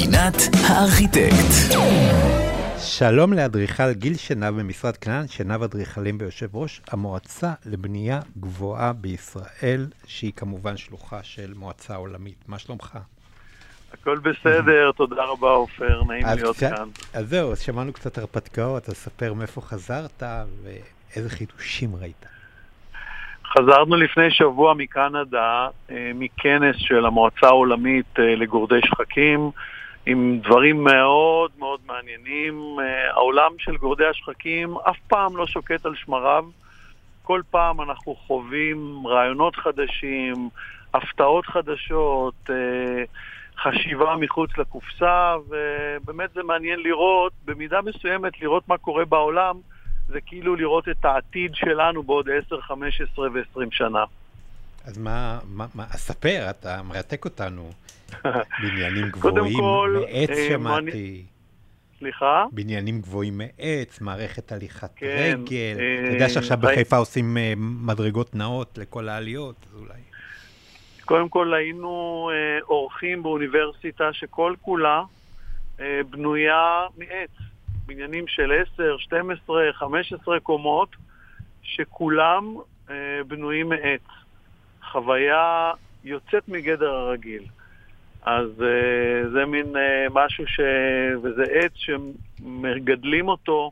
פינת הארכיטקט. שלום לאדריכל גיל שנב במשרד כנען, שנב אדריכלים ביושב ראש המועצה לבנייה גבוהה בישראל, שהיא כמובן שלוחה של מועצה עולמית. מה שלומך? הכל בסדר, תודה רבה עופר, נעים להיות כאן. אז זהו, אז שמענו קצת הרפתקאות, אז ספר מאיפה חזרת ואיזה חידושים ראית. חזרנו לפני שבוע מקנדה, מכנס של המועצה העולמית לגורדי שחקים, עם דברים מאוד מאוד מעניינים. העולם של גורדי השחקים אף פעם לא שוקט על שמריו. כל פעם אנחנו חווים רעיונות חדשים, הפתעות חדשות, חשיבה מחוץ לקופסה, ובאמת זה מעניין לראות, במידה מסוימת לראות מה קורה בעולם, זה כאילו לראות את העתיד שלנו בעוד 10, 15 ו-20 שנה. אז מה, אספר, אתה מרתק אותנו. בניינים גבוהים מעץ שמעתי. סליחה? בניינים גבוהים מעץ, מערכת הליכת רגל. אתה יודע שעכשיו בחיפה עושים מדרגות נאות לכל העליות, אז אולי. קודם כל היינו אורחים באוניברסיטה שכל כולה בנויה מעץ. בניינים של 10, 12, 15 קומות, שכולם בנויים מעץ. חוויה יוצאת מגדר הרגיל. אז זה מין משהו וזה עץ שמגדלים אותו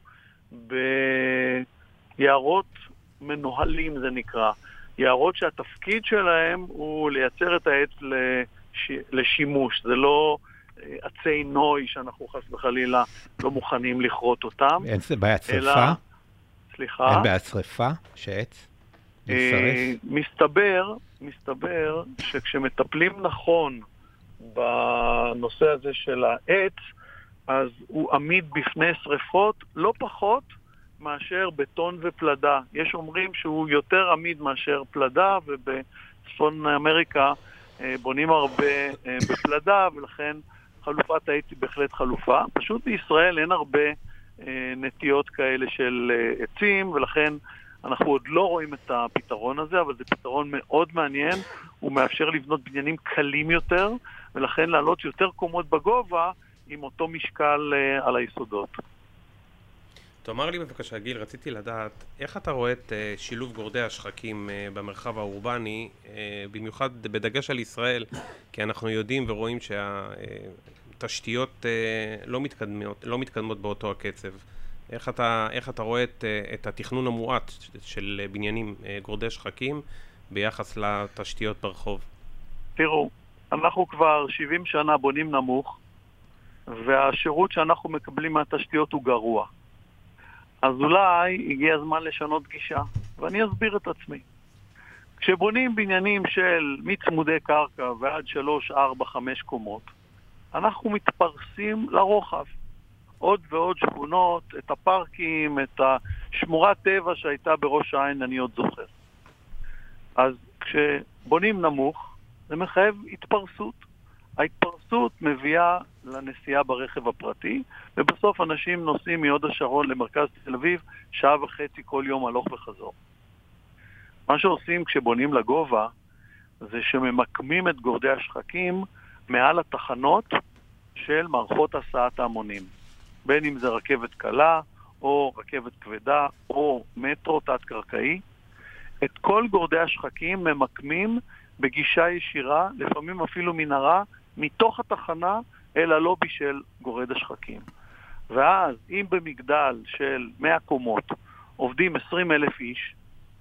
ביערות מנוהלים, זה נקרא. יערות שהתפקיד שלהם הוא לייצר את העץ לשימוש. זה לא עצי נוי שאנחנו חס וחלילה לא מוכנים לכרות אותם. אין זה בעיית שריפה? סליחה? אין בעיית שריפה שעץ? מסתבר שכשמטפלים נכון בנושא הזה של העץ, אז הוא עמיד בפני שריפות לא פחות מאשר בטון ופלדה. יש אומרים שהוא יותר עמיד מאשר פלדה, ובצפון אמריקה בונים הרבה בפלדה, ולכן חלופת העץ היא בהחלט חלופה. פשוט בישראל אין הרבה נטיות כאלה של עצים, ולכן אנחנו עוד לא רואים את הפתרון הזה, אבל זה פתרון מאוד מעניין. הוא מאפשר לבנות בניינים קלים יותר, ולכן לעלות יותר קומות בגובה עם אותו משקל על היסודות. תאמר לי בבקשה גיל, רציתי לדעת איך אתה רואה את שילוב גורדי השחקים במרחב האורבני, במיוחד בדגש על ישראל, כי אנחנו יודעים ורואים שהתשתיות לא מתקדמות באותו הקצב. איך אתה רואה את התכנון המועט של בניינים גורדי שחקים ביחס לתשתיות ברחוב? תראו, אנחנו כבר 70 שנה בונים נמוך, והשירות שאנחנו מקבלים מהתשתיות הוא גרוע. אז אולי הגיע הזמן לשנות גישה, ואני אסביר את עצמי. כשבונים בניינים של מצמודי קרקע ועד 3, 4, 5 קומות, אנחנו מתפרסים לרוחב. עוד ועוד שכונות, את הפארקים, את השמורת טבע שהייתה בראש העין, אני עוד זוכר. אז כשבונים נמוך, זה מחייב התפרסות. ההתפרסות מביאה לנסיעה ברכב הפרטי, ובסוף אנשים נוסעים מיוד השרון למרכז תל אביב, 1.5 שעה כל יום הלוך וחזור. מה שעושים כשבונים לגובה, זה שממקמים את גורדי השחקים מעל התחנות של מערכות הסעת ההמונים. בין אם זה רכבת קלה, או רכבת כבדה, או מטרו תת-קרקעי. את כל גורדי השחקים ממקמים בגישה ישירה, לפעמים אפילו מנהרה, מתוך התחנה אל הלובי של גורד השחקים. ואז, אם במגדל של 100 קומות עובדים 20,000 איש,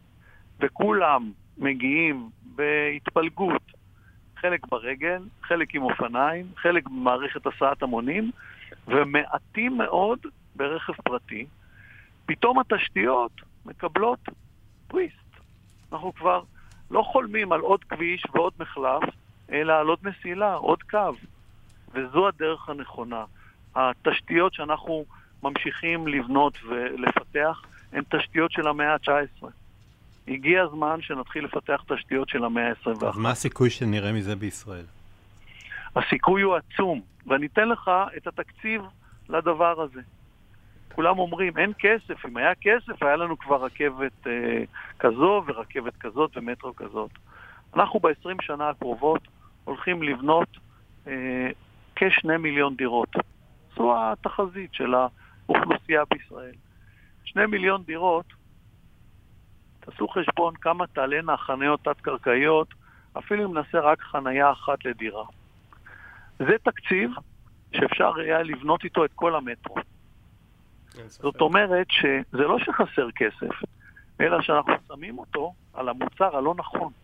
וכולם מגיעים בהתפלגות, חלק ברגל, חלק עם אופניים, חלק במערכת הסעת המונים, ומעטים מאוד ברכב פרטי, פתאום התשתיות מקבלות טוויסט. אנחנו כבר לא חולמים על עוד כביש ועוד מחלף, אלא על עוד מסילה, עוד קו. וזו הדרך הנכונה. התשתיות שאנחנו ממשיכים לבנות ולפתח הן תשתיות של המאה ה-19. הגיע הזמן שנתחיל לפתח תשתיות של המאה ה-21. אז מה הסיכוי שנראה מזה בישראל? הסיכוי הוא עצום, ואני אתן לך את התקציב לדבר הזה. כולם אומרים, אין כסף. אם היה כסף, היה לנו כבר רכבת כזו ורכבת כזאת ומטרו כזאת. אנחנו ב-20 שנה הקרובות הולכים לבנות כ2 מיליון דירות. זו התחזית של האוכלוסייה בישראל. 2 מיליון דירות, תעשו חשבון כמה תעלנה חניות תת-קרקעיות, אפילו אם נעשה רק חניה אחת לדירה. זה תקציב שאפשר היה לבנות איתו את כל המטרו. זאת אומרת שזה לא שחסר כסף, אלא שאנחנו שמים אותו על המוצר הלא נכון.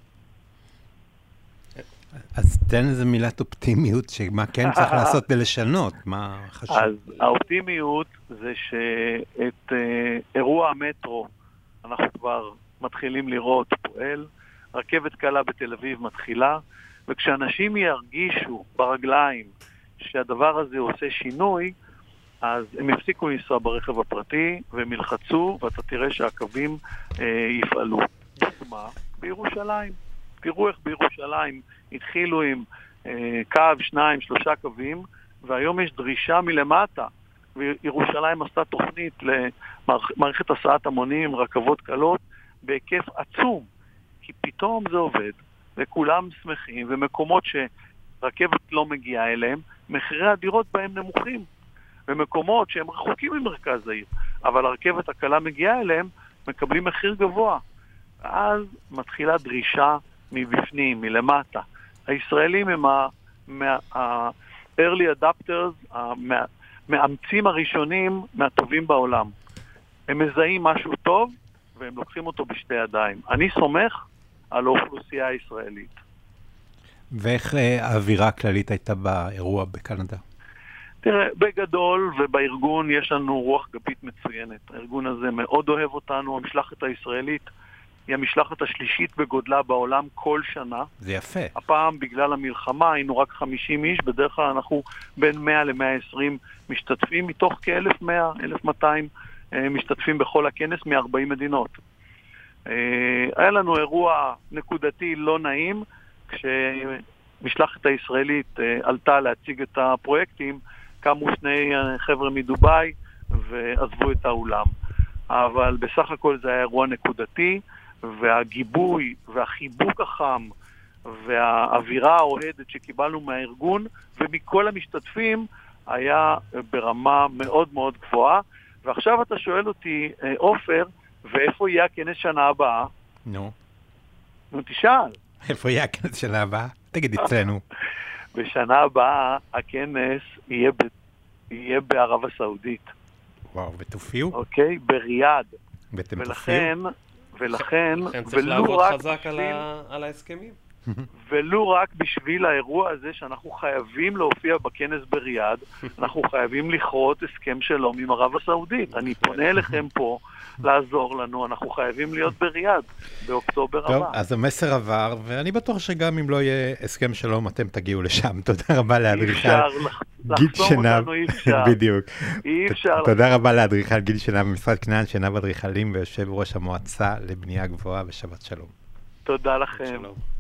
אז תן איזה מילת אופטימיות, שמה כן צריך לעשות ולשנות, מה חשוב? אז האופטימיות זה שאת אירוע המטרו אנחנו כבר מתחילים לראות פועל, רכבת קלה בתל אביב מתחילה, וכשאנשים ירגישו ברגליים שהדבר הזה עושה שינוי, אז הם יפסיקו לנסוע ברכב הפרטי, והם ילחצו, ואתה תראה שהקווים יפעלו. דוגמה, בירושלים. תראו איך בירושלים התחילו עם קו, 2, 3 קווים, והיום יש דרישה מלמטה. וירושלים עשתה תוכנית למערכת הסעת המונים, רכבות קלות, בהיקף עצום. כי פתאום זה עובד, וכולם שמחים, ומקומות שרכבת לא מגיעה אליהם, מחירי הדירות בהם נמוכים. ומקומות שהם רחוקים ממרכז העיר, אבל הרכבת הקלה מגיעה אליהם, מקבלים מחיר גבוה. אז מתחילה דרישה מבפנים, מלמטה. הישראלים הם ה-early adapters, המאמצים הראשונים מהטובים בעולם. הם מזהים משהו טוב, והם לוקחים אותו בשתי ידיים. אני סומך על האוכלוסייה הישראלית. ואיך האווירה הכללית הייתה באירוע בקנדה? תראה, בגדול ובארגון יש לנו רוח גבית מצוינת. הארגון הזה מאוד אוהב אותנו. המשלחת הישראלית היא המשלחת השלישית בגודלה בעולם כל שנה. זה יפה. הפעם בגלל המלחמה היינו רק 50 איש, בדרך כלל אנחנו בין 100 ל-120 משתתפים, מתוך כ-1,100, 1,200 משתתפים בכל הכנס מ-40 מדינות. היה לנו אירוע נקודתי לא נעים, כשמשלחת הישראלית עלתה להציג את הפרויקטים, קמו 2 חבר'ה מדובאי ועזבו את האולם. אבל בסך הכל זה היה אירוע נקודתי, והגיבוי והחיבוק החם והאווירה האוהדת שקיבלנו מהארגון ומכל המשתתפים היה ברמה מאוד מאוד גבוהה. ועכשיו אתה שואל אותי, עופר, ואיפה יהיה הכנס שנה הבאה? נו, תשאל. איפה יהיה הכנס שנה הבאה? תגיד אצלנו. בשנה הבאה הכנס יהיה בערב הסעודית. וואו, ותופיעו? אוקיי, בריאד. ואתם תופיעו? ולכן, צריך לעבוד חזק על ההסכמים. ולו רק בשביל האירוע הזה שאנחנו חייבים להופיע בכנס בריאד, אנחנו חייבים לכרות הסכם שלום עם ערב הסעודית. אני פונה אליכם פה לעזור לנו, אנחנו חייבים להיות בריאד באוקטובר הבא. טוב, אז המסר עבר, ואני בטוח שגם אם לא יהיה הסכם שלום, אתם תגיעו לשם. תודה רבה לאדריכל גיל שנב. בדיוק. אי אפשר. תודה רבה לאדריכל גיל שנב במשרד כנען, שנב אדריכלים ויושב ראש המועצה לבנייה גבוהה, ושבת שלום. תודה לכם. שלום.